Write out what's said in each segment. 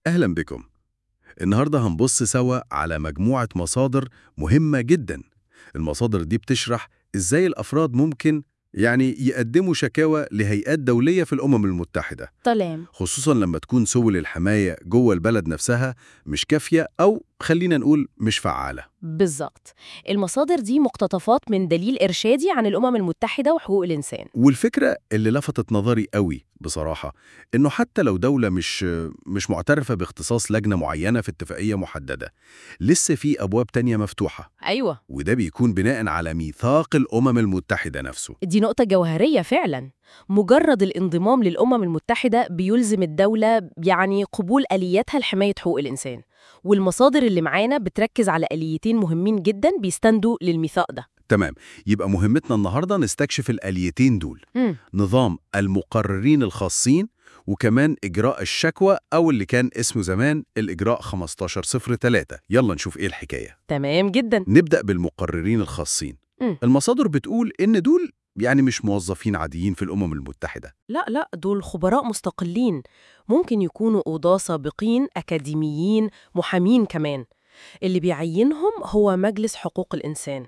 أهلا بكم. النهاردة هنبص سوا على مجموعة مصادر مهمة جدا. المصادر دي بتشرح إزاي الأفراد ممكن يقدموا شكاوى لهيئات دولية في الأمم المتحدة، تمام. خصوصا لما تكون سبل الحماية جوه البلد نفسها مش كافية أو خلينا نقول مش فعالة. بالظبط. المصادر دي مقتطفات من دليل إرشادي عن الأمم المتحدة وحقوق الإنسان. والفكرة اللي لفتت نظري قوي بصراحة إنه حتى لو دولة مش معترفة باختصاص لجنة معينة في اتفاقية محددة، لسه في أبواب تانية مفتوحة، أيوة. وده بيكون بناء على ميثاق الأمم المتحدة نفسه. دي نقطة جوهرية فعلا. مجرد الانضمام للأمم المتحدة بيلزم الدولة قبول آلياتها لحماية حقوق الإنسان. والمصادر اللي معانا بتركز على آليتين مهمين جدا بيستندوا للميثاق ده. تمام، يبقى مهمتنا النهاردة نستكشف الآليتين دول: مم. نظام المقررين الخاصين، وكمان إجراء الشكوى أو اللي كان اسمه زمان الإجراء 1503. يلا نشوف إيه الحكاية. تمام جدا. نبدأ بالمقررين الخاصين. مم. المصادر بتقول إن دول مش موظفين عاديين في الأمم المتحدة. لا لا، دول خبراء مستقلين. ممكن يكونوا قضاة سابقين، أكاديميين، محامين كمان. اللي بيعينهم هو مجلس حقوق الإنسان.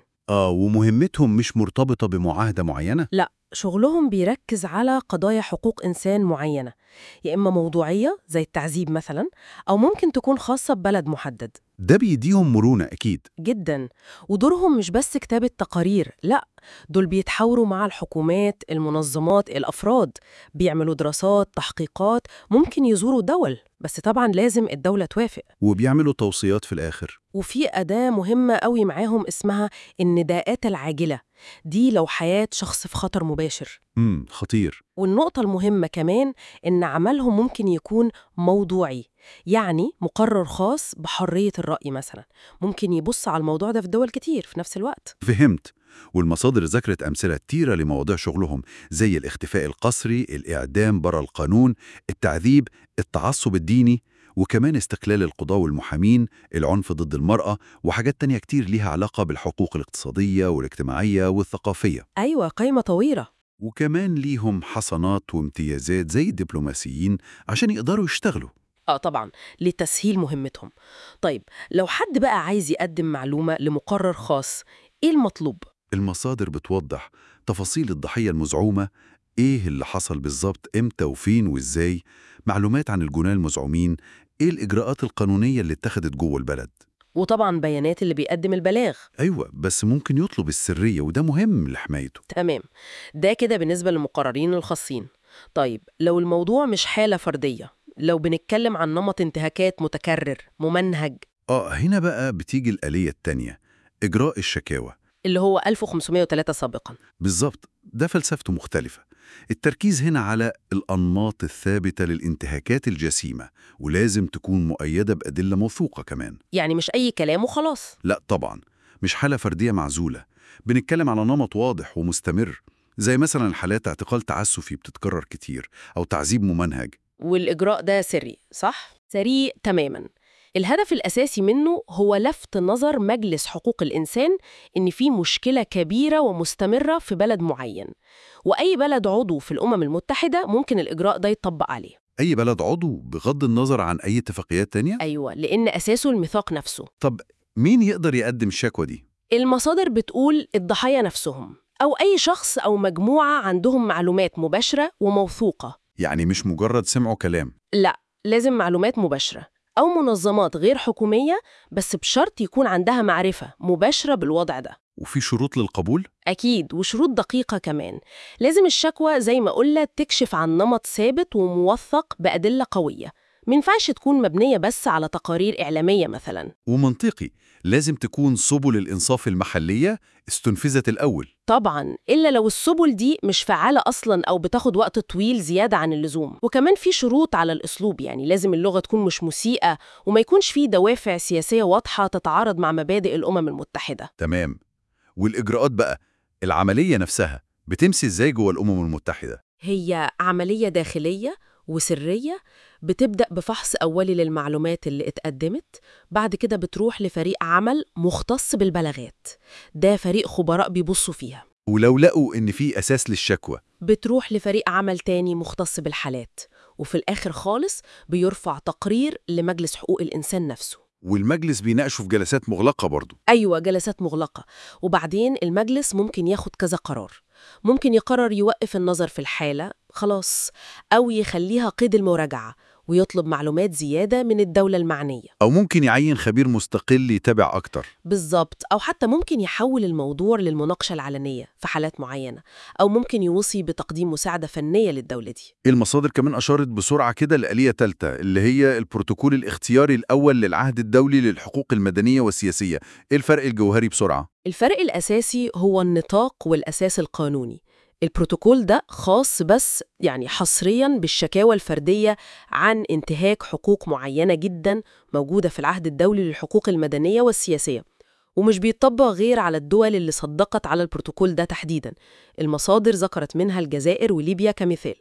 ومهمتهم مش مرتبطة بمعاهدة معينة؟ لا، شغلهم بيركز على قضايا حقوق إنسان معينة، يا إما موضوعية زي التعذيب مثلا، أو ممكن تكون خاصة ببلد محدد. ده بيديهم مرونة أكيد. جدا. ودورهم مش بس كتابة تقارير، لا، دول بيتحاوروا مع الحكومات، المنظمات، الأفراد. بيعملوا دراسات، تحقيقات، ممكن يزوروا دول، بس طبعا لازم الدولة توافق. وبيعملوا توصيات في الآخر. وفي أداة مهمة قوي معاهم اسمها النداءات العاجلة. دي لو حياة شخص في خطر مباشر. خطير. والنقطة المهمة كمان إن عملهم ممكن يكون موضوعي، يعني مقرر خاص بحرية الرأي مثلا، ممكن يبص على الموضوع ده في دول كتير في نفس الوقت. فهمت. والمصادر ذكرت أمثلة كتيرة لمواضيع شغلهم، زي الاختفاء القسري، الإعدام برا القانون، التعذيب، التعصب الديني، وكمان استقلال القضاة والمحامين، العنف ضد المرأة، وحاجات تانية كتير ليها علاقة بالحقوق الاقتصادية والاجتماعية والثقافية. أيوة، قائمة طويلة. وكمان ليهم حصانات وامتيازات زي الدبلوماسيين عشان يقدروا يشتغلوا. طبعا، لتسهيل مهمتهم. طيب، لو حد بقى عايز يقدم معلومة لمقرر خاص، إيه المطلوب؟ المصادر بتوضح تفاصيل الضحية المزعومة، إيه اللي حصل بالظبط، إمتى وفين وإزاي، معلومات عن الجناه المزعومين، إيه الإجراءات القانونية اللي اتخذت جوه البلد. وطبعا بيانات اللي بيقدم البلاغ. أيوة، بس ممكن يطلب السرية وده مهم لحمايته. تمام. ده كده بالنسبة للمقررين الخاصين. طيب، لو الموضوع مش حالة فردية، لو بنتكلم عن نمط انتهاكات متكرر ممنهج، هنا بقى بتيجي الآلية التانية: إجراء الشكاوى. اللي هو 1503 سابقا. بالظبط، ده فلسفته مختلفة. التركيز هنا على الأنماط الثابتة للانتهاكات الجسيمة، ولازم تكون مؤيدة بأدلة موثوقة كمان. يعني مش أي كلام وخلاص. لا طبعا، مش حالة فردية معزولة، بنتكلم على نمط واضح ومستمر، زي مثلا حالات اعتقال تعسفي بتتكرر كتير، أو تعذيب ممنهج. والإجراء ده سري، صح؟ سريع تماما. الهدف الأساسي منه هو لفت نظر مجلس حقوق الإنسان إن في مشكلة كبيرة ومستمرة في بلد معين، وأي بلد عضو في الأمم المتحدة ممكن الإجراء ده يطبق عليه. أي بلد عضو بغض النظر عن أي اتفاقيات تانية؟ أيوة، لأن أساسه الميثاق نفسه. طب مين يقدر يقدم الشكوى دي؟ المصادر بتقول الضحايا نفسهم، أو أي شخص أو مجموعة عندهم معلومات مباشرة وموثوقة. يعني مش مجرد سمعوا كلام. لا، لازم معلومات مباشرة، أو منظمات غير حكومية، بس بشرط يكون عندها معرفة مباشرة بالوضع ده. وفي شروط للقبول؟ أكيد، وشروط دقيقة كمان. لازم الشكوى زي ما قلنا تكشف عن نمط ثابت وموثق بأدلة قوية، منفعش تكون مبنية بس على تقارير إعلامية مثلا. ومنطقي، لازم تكون سبل الإنصاف المحلية استنفذت الأول. طبعاً، إلا لو السبل دي مش فعالة أصلاً أو بتاخد وقت طويل زيادة عن اللزوم. وكمان في شروط على الأسلوب، يعني لازم اللغة تكون مش مسيئة، وما يكونش فيه دوافع سياسية واضحة تتعارض مع مبادئ الأمم المتحدة. تمام. والإجراءات بقى، العملية نفسها بتمشي إزاي جوه الأمم المتحدة؟ هي عملية داخلية وسرية. بتبدأ بفحص أولي للمعلومات اللي اتقدمت، بعد كده بتروح لفريق عمل مختص بالبلاغات. ده فريق خبراء بيبصوا فيها. ولو لقوا إن في أساس للشكوى، بتروح لفريق عمل تاني مختص بالحالات، وفي الآخر خالص بيرفع تقرير لمجلس حقوق الإنسان نفسه. والمجلس بيناقشه في جلسات مغلقة برضو. أيوة، جلسات مغلقة. وبعدين المجلس ممكن ياخد كذا قرار. ممكن يقرر يوقف النظر في الحالة خلاص، أو يخليها قيد المراجعة ويطلب معلومات زيادة من الدولة المعنية. أو ممكن يعين خبير مستقل يتابع أكتر. بالظبط، أو حتى ممكن يحول الموضوع للمناقشة العلنية في حالات معينة، أو ممكن يوصي بتقديم مساعدة فنية للدولة دي. المصادر كمان أشارت بسرعة كده لآلية تالتة اللي هي البروتوكول الاختياري الأول للعهد الدولي للحقوق المدنية والسياسية. إيه الفرق الجوهري بسرعة؟ الفرق الأساسي هو النطاق والأساس القانوني. البروتوكول ده خاص بس حصرياً بالشكاوى الفردية عن انتهاك حقوق معينة جداً موجودة في العهد الدولي للحقوق المدنية والسياسية، ومش بيطبق غير على الدول اللي صدقت على البروتوكول ده تحديداً. المصادر ذكرت منها الجزائر وليبيا كمثال.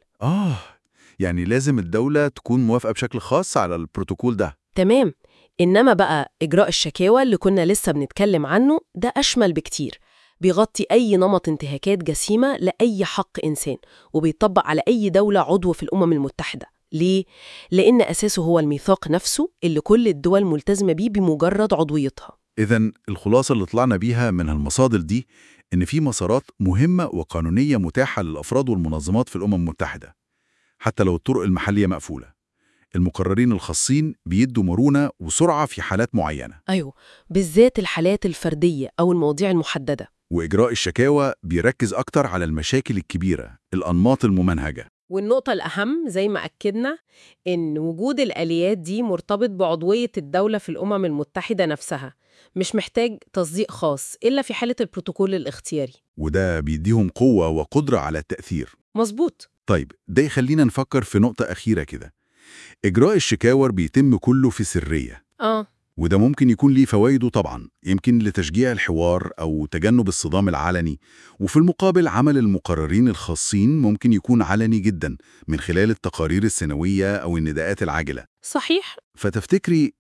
يعني لازم الدولة تكون موافقة بشكل خاص على البروتوكول ده. تمام. إنما بقى إجراء الشكاوى اللي كنا لسه بنتكلم عنه ده أشمل بكتير، بيغطي أي نمط انتهاكات جسيمة لأي حق إنسان، وبيطبق على أي دولة عضو في الأمم المتحدة. ليه؟ لأن أساسه هو الميثاق نفسه اللي كل الدول ملتزمة بيه بمجرد عضويتها. إذن الخلاصة اللي طلعنا بيها من المصادر دي إن في مسارات مهمة وقانونية متاحة للأفراد والمنظمات في الأمم المتحدة، حتى لو الطرق المحلية مقفولة. المقررين الخاصين بيدوا مرونة وسرعة في حالات معينة. أيوه، بالذات الحالات الفردية أو المواضيع المحددة. وإجراء الشكاوى بيركز أكتر على المشاكل الكبيرة، الأنماط الممنهجة. والنقطة الأهم زي ما أكدنا إن وجود الآليات دي مرتبط بعضوية الدولة في الأمم المتحدة نفسها، مش محتاج تصديق خاص إلا في حالة البروتوكول الاختياري. وده بيديهم قوة وقدرة على التأثير. مظبوط. طيب ده يخلينا نفكر في نقطة أخيرة كده. إجراء الشكاور بيتم كله في سرية. وده ممكن يكون ليه فوائده طبعا، يمكن لتشجيع الحوار أو تجنب الصدام العلني. وفي المقابل عمل المقررين الخاصين ممكن يكون علني جدا من خلال التقارير السنوية أو النداءات العاجلة. صحيح. فتفتكري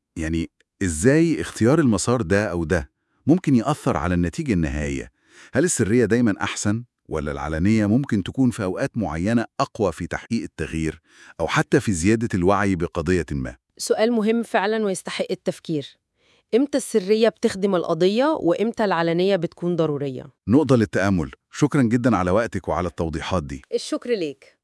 إزاي اختيار المسار ده أو ده ممكن يأثر على النتيجة النهائية؟ هل السرية دايما أحسن؟ ولا العلنية ممكن تكون في أوقات معينة أقوى في تحقيق التغيير أو حتى في زيادة الوعي بقضية ما؟ سؤال مهم فعلا ويستحق التفكير. إمتى السرية بتخدم القضية وإمتى العلنية بتكون ضرورية؟ نقطة للتأمل. شكرا جدا على وقتك وعلى التوضيحات دي. الشكر ليك.